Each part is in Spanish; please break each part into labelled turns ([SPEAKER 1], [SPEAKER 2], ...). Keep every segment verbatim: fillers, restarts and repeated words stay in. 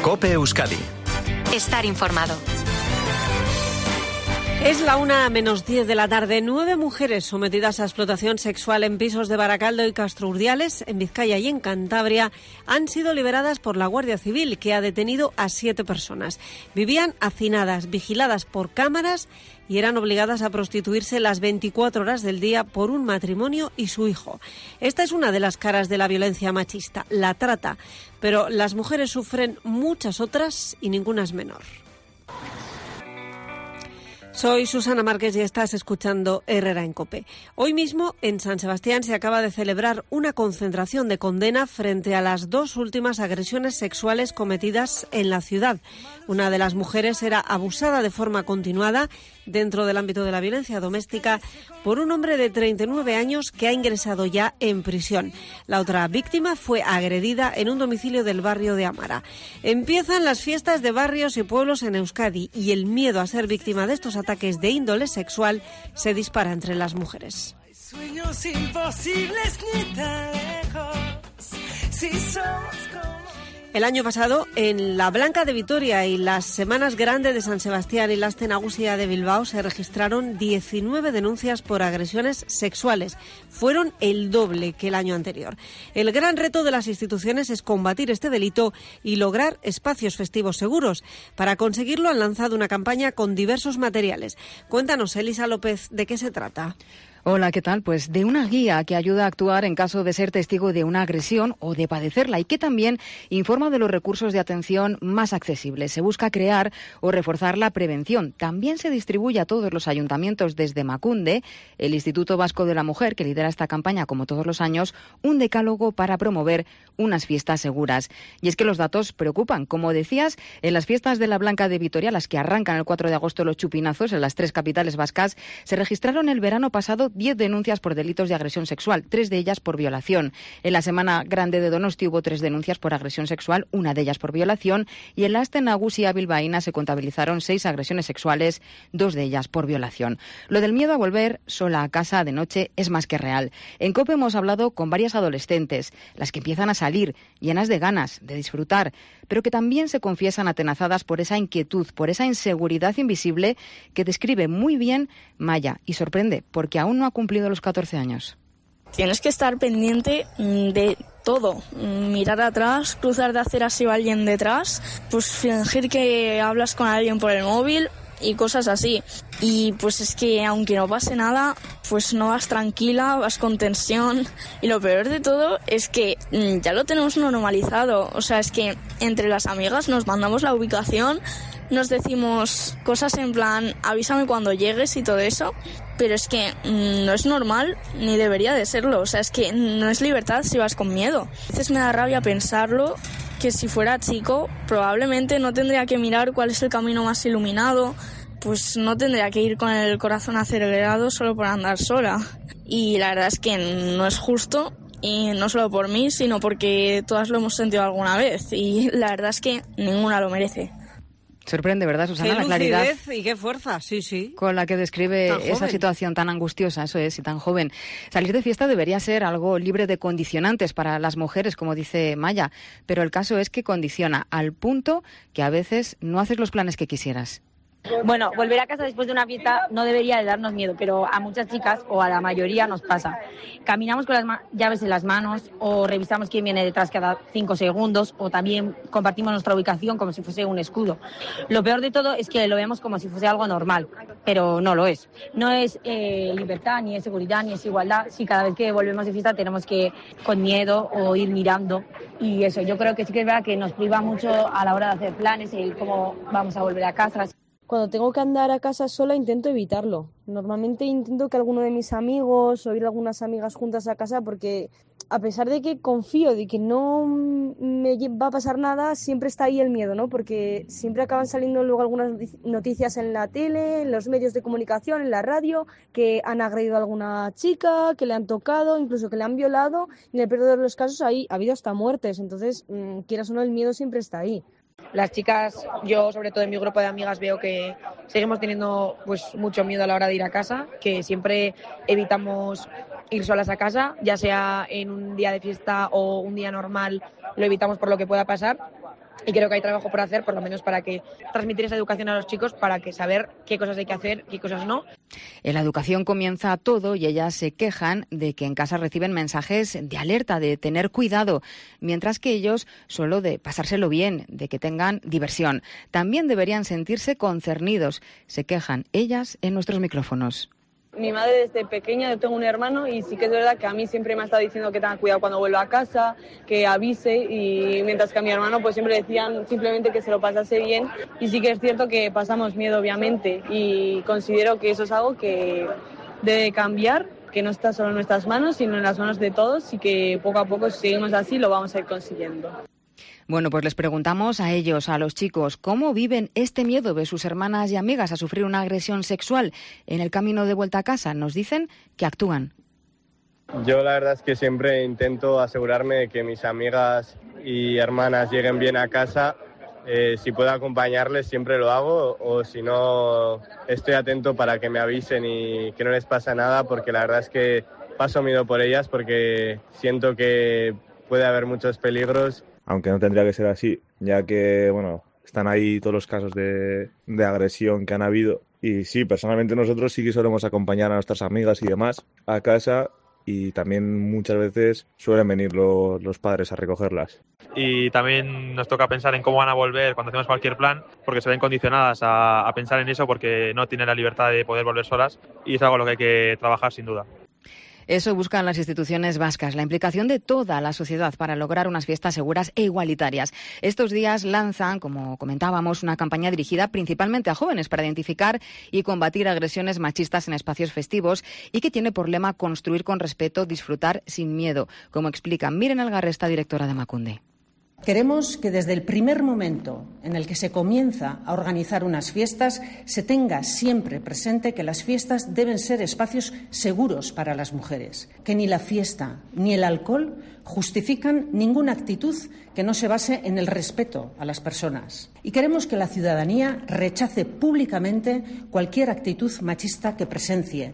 [SPEAKER 1] COPE Euskadi.
[SPEAKER 2] Estar informado.
[SPEAKER 3] Es la una menos diez de la tarde. Nueve mujeres sometidas a explotación sexual en pisos de Baracaldo y Castro Urdiales, en Vizcaya y en Cantabria, han sido liberadas por la Guardia Civil, que ha detenido a siete personas. Vivían hacinadas, vigiladas por cámaras y eran obligadas a prostituirse las veinticuatro horas del día por un matrimonio y su hijo. Esta es una de las caras de la violencia machista, la trata. Pero las mujeres sufren muchas otras y ninguna es menor. Soy Susana Márquez y estás escuchando Herrera en COPE. Hoy mismo en San Sebastián se acaba de celebrar una concentración de condena frente a las dos últimas agresiones sexuales cometidas en la ciudad. Una de las mujeres era abusada de forma continuada dentro del ámbito de la violencia doméstica por un hombre de treinta y nueve años que ha ingresado ya en prisión. La otra víctima fue agredida en un domicilio del barrio de Amara. Empiezan las fiestas de barrios y pueblos en Euskadi y el miedo a ser víctima de estos ataques de índole sexual se dispara entre las mujeres. Sueños imposibles ni tan lejos, si somos como... El año pasado, en la Blanca de Vitoria y las Semanas Grandes de San Sebastián y la Aste Nagusia de Bilbao se registraron diecinueve denuncias por agresiones sexuales. Fueron el doble que el año anterior. El gran reto de las instituciones es combatir este delito y lograr espacios festivos seguros. Para conseguirlo han lanzado una campaña con diversos materiales. Cuéntanos, Elisa López, ¿de qué se trata?
[SPEAKER 4] Hola, ¿qué tal? Pues de una guía que ayuda a actuar en caso de ser testigo de una agresión o de padecerla y que también informa de los recursos de atención más accesibles. Se busca crear o reforzar la prevención. También se distribuye a todos los ayuntamientos desde Emakunde, el Instituto Vasco de la Mujer, que lidera esta campaña como todos los años, un decálogo para promover unas fiestas seguras. Y es que los datos preocupan. Como decías, en las fiestas de la Blanca de Vitoria, las que arrancan el cuatro de agosto los chupinazos en las tres capitales vascas, se registraron el verano pasado diez denuncias por delitos de agresión sexual, tres de ellas por violación. En la Semana Grande de Donosti hubo tres denuncias por agresión sexual, una de ellas por violación, y en la Aste Nagusia bilbaína se contabilizaron seis agresiones sexuales, dos de ellas por violación. Lo del miedo a volver sola a casa de noche es más que real. En COPE hemos hablado con varias adolescentes, las que empiezan a salir, llenas de ganas, de disfrutar, pero que también se confiesan atenazadas por esa inquietud, por esa inseguridad invisible que describe muy bien Maya, y sorprende, porque aún no ha cumplido los catorce años.
[SPEAKER 5] Tienes que estar pendiente de todo, mirar atrás, cruzar de acera si va alguien detrás, pues fingir que hablas con alguien por el móvil y cosas así. Y pues es que aunque no pase nada, pues no vas tranquila, vas con tensión. Y lo peor de todo es que ya lo tenemos normalizado. O sea, es que entre las amigas nos mandamos la ubicación, nos decimos cosas en plan avísame cuando llegues y todo eso, pero es que mmm, no es normal ni debería de serlo. O sea, es que no es libertad si vas con miedo. A veces me da rabia pensarlo, que si fuera chico probablemente no tendría que mirar cuál es el camino más iluminado, pues no tendría que ir con el corazón acelerado solo por andar sola. Y la verdad es que no es justo. Y no solo por mí, sino porque todas lo hemos sentido alguna vez. Y la verdad es que ninguna lo merece.
[SPEAKER 4] Sorprende, ¿verdad, Susana?
[SPEAKER 3] Qué
[SPEAKER 4] la claridad
[SPEAKER 3] y qué fuerza, sí, sí.
[SPEAKER 4] Con la que describe esa situación tan angustiosa, eso es, y tan joven. Salir de fiesta debería ser algo libre de condicionantes para las mujeres, como dice Maya, pero el caso es que condiciona al punto que a veces no haces los planes que quisieras.
[SPEAKER 6] Bueno, volver a casa después de una fiesta no debería de darnos miedo, pero a muchas chicas o a la mayoría nos pasa. Caminamos con las ma- llaves en las manos o revisamos quién viene detrás cada cinco segundos o también compartimos nuestra ubicación como si fuese un escudo. Lo peor de todo es que lo vemos como si fuese algo normal, pero no lo es. No es eh, libertad, ni es seguridad, ni es igualdad. Si cada vez que volvemos de fiesta tenemos que ir con miedo o ir mirando. Y eso, yo creo que sí que es verdad que nos priva mucho a la hora de hacer planes y cómo vamos a volver a casa.
[SPEAKER 7] Cuando tengo que andar a casa sola intento evitarlo. Normalmente intento que alguno de mis amigos o ir algunas amigas juntas a casa porque a pesar de que confío de que no me va a pasar nada, siempre está ahí el miedo, ¿no? Porque siempre acaban saliendo luego algunas noticias en la tele, en los medios de comunicación, en la radio, que han agredido a alguna chica, que le han tocado, incluso que le han violado. Y en el peor de los casos ahí ha habido hasta muertes. Entonces, mmm, quieras o no, el miedo siempre está ahí.
[SPEAKER 6] Las chicas, yo sobre todo en mi grupo de amigas veo que seguimos teniendo pues mucho miedo a la hora de ir a casa, que siempre evitamos ir solas a casa, ya sea en un día de fiesta o un día normal, lo evitamos por lo que pueda pasar. Y creo que hay trabajo por hacer, por lo menos para que transmitir esa educación a los chicos, para que saber qué cosas hay que hacer, qué cosas no.
[SPEAKER 4] En la educación comienza todo y ellas se quejan de que en casa reciben mensajes de alerta, de tener cuidado, mientras que ellos solo de pasárselo bien, de que tengan diversión. También deberían sentirse concernidos. Se quejan ellas en nuestros micrófonos.
[SPEAKER 7] Mi madre desde pequeña, yo tengo un hermano y sí que es verdad que a mí siempre me ha estado diciendo que tenga cuidado cuando vuelva a casa, que avise, y mientras que a mi hermano pues siempre decían simplemente que se lo pasase bien, y sí que es cierto que pasamos miedo obviamente y considero que eso es algo que debe cambiar, que no está solo en nuestras manos sino en las manos de todos y que poco a poco si seguimos así lo vamos a ir consiguiendo.
[SPEAKER 4] Bueno, pues les preguntamos a ellos, a los chicos, cómo viven este miedo de sus hermanas y amigas a sufrir una agresión sexual en el camino de vuelta a casa. Nos dicen que actúan.
[SPEAKER 1] Yo la verdad es que siempre intento asegurarme de que mis amigas y hermanas lleguen bien a casa. Eh, si puedo acompañarles siempre lo hago, o si no estoy atento para que me avisen y que no les pasa nada, porque la verdad es que paso miedo por ellas porque siento que puede haber muchos peligros.
[SPEAKER 8] Aunque no tendría que ser así, ya que, bueno, están ahí todos los casos de, de agresión que han habido. Y sí, personalmente nosotros sí que solemos acompañar a nuestras amigas y demás a casa, y también muchas veces suelen venir lo, los padres a recogerlas.
[SPEAKER 9] Y también nos toca pensar en cómo van a volver cuando hacemos cualquier plan, porque se ven condicionadas a, a pensar en eso porque no tienen la libertad de poder volver solas, y es algo en lo que hay que trabajar sin duda.
[SPEAKER 4] Eso buscan las instituciones vascas, la implicación de toda la sociedad para lograr unas fiestas seguras e igualitarias. Estos días lanzan, como comentábamos, una campaña dirigida principalmente a jóvenes para identificar y combatir agresiones machistas en espacios festivos y que tiene por lema construir con respeto, disfrutar sin miedo, como explica Miren Algarresta, directora de Emakunde.
[SPEAKER 10] Queremos que desde el primer momento en el que se comienza a organizar unas fiestas se tenga siempre presente que las fiestas deben ser espacios seguros para las mujeres, que ni la fiesta ni el alcohol justifican ninguna actitud que no se base en el respeto a las personas. Y queremos que la ciudadanía rechace públicamente cualquier actitud machista que presencie.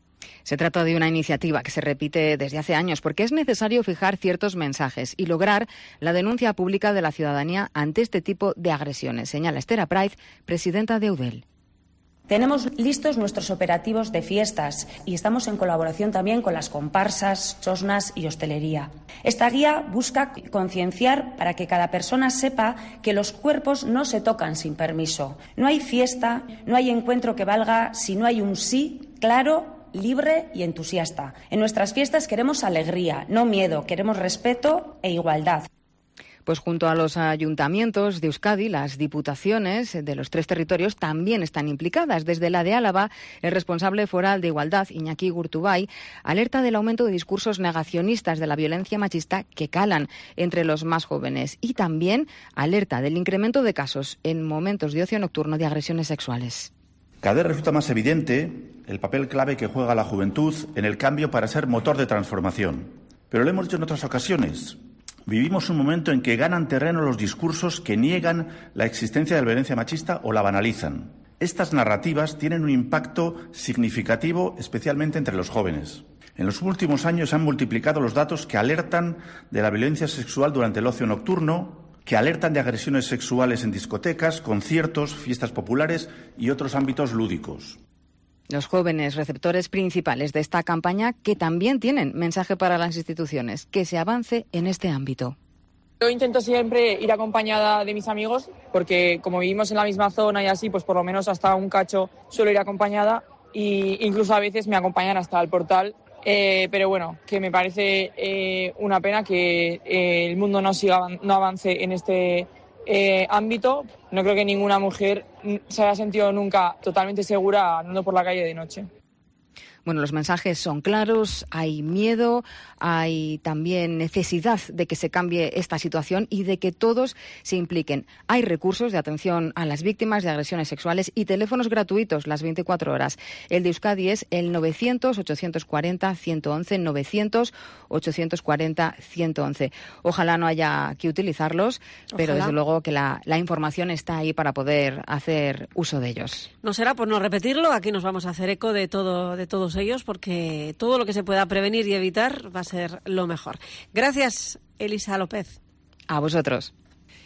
[SPEAKER 4] Se trata de una iniciativa que se repite desde hace años porque es necesario fijar ciertos mensajes y lograr la denuncia pública de la ciudadanía ante este tipo de agresiones, señala Esther Apraiz, presidenta de Eudel.
[SPEAKER 11] Tenemos listos nuestros operativos de fiestas y estamos en colaboración también con las comparsas, chosnas y hostelería. Esta guía busca concienciar para que cada persona sepa que los cuerpos no se tocan sin permiso. No hay fiesta, no hay encuentro que valga si no hay un sí claro, libre y entusiasta. En nuestras fiestas queremos alegría, no miedo, queremos respeto e igualdad.
[SPEAKER 4] Pues junto a los ayuntamientos de Euskadi, las diputaciones de los tres territorios también están implicadas. Desde la de Álava, el responsable foral de Igualdad, Iñaki Gurtubay, alerta del aumento de discursos negacionistas de la violencia machista que calan entre los más jóvenes, y también alerta del incremento de casos en momentos de ocio nocturno de agresiones sexuales.
[SPEAKER 12] Cada vez resulta más evidente el papel clave que juega la juventud en el cambio para ser motor de transformación. Pero lo hemos dicho en otras ocasiones. Vivimos un momento en que ganan terreno los discursos que niegan la existencia de la violencia machista o la banalizan. Estas narrativas tienen un impacto significativo, especialmente entre los jóvenes. En los últimos años se han multiplicado los datos que alertan de la violencia sexual durante el ocio nocturno, que alertan de agresiones sexuales en discotecas, conciertos, fiestas populares y otros ámbitos lúdicos.
[SPEAKER 4] Los jóvenes receptores principales de esta campaña, que también tienen mensaje para las instituciones, que se avance en este ámbito.
[SPEAKER 13] Yo intento siempre ir acompañada de mis amigos, porque como vivimos en la misma zona y así, pues por lo menos hasta un cacho suelo ir acompañada, e incluso a veces me acompañan hasta el portal. Eh, pero bueno, que me parece eh, una pena que eh, el mundo no siga no avance en este eh, ámbito. No creo que ninguna mujer se haya sentido nunca totalmente segura andando por la calle de noche.
[SPEAKER 4] Bueno, los mensajes son claros, hay miedo, hay también necesidad de que se cambie esta situación y de que todos se impliquen. Hay recursos de atención a las víctimas de agresiones sexuales y teléfonos gratuitos las veinticuatro horas. El de Euskadi es el novecientos, ochocientos cuarenta, ciento once, novecientos, ochocientos cuarenta, ciento once. Ojalá no haya que utilizarlos, pero Ojalá. desde luego que la, la información está ahí para poder hacer uso de ellos.
[SPEAKER 3] No será por no repetirlo, aquí nos vamos a hacer eco de todo, de todos ellos, porque todo lo que se pueda prevenir y evitar va a ser lo mejor. Gracias, Elisa López.
[SPEAKER 4] A vosotros.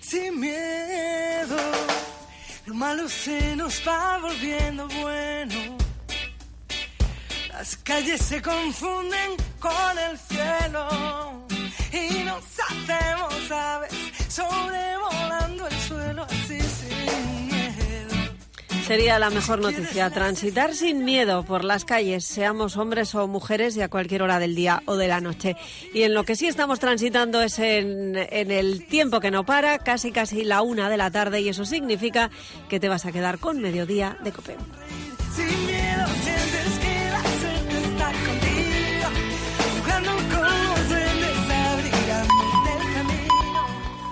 [SPEAKER 14] sin miedo. Lo malo se nos va volviendo bueno. Las calles se confunden con el cielo y nos hacemos aves sobrevolando el suelo así sin miedo.
[SPEAKER 3] Sería la mejor noticia, transitar sin miedo por las calles, seamos hombres o mujeres y a cualquier hora del día o de la noche. Y en lo que sí estamos transitando es en, en el tiempo que no para, casi casi la una de la tarde, y eso significa que te vas a quedar con Mediodía de COPE.
[SPEAKER 14] Sin miedo.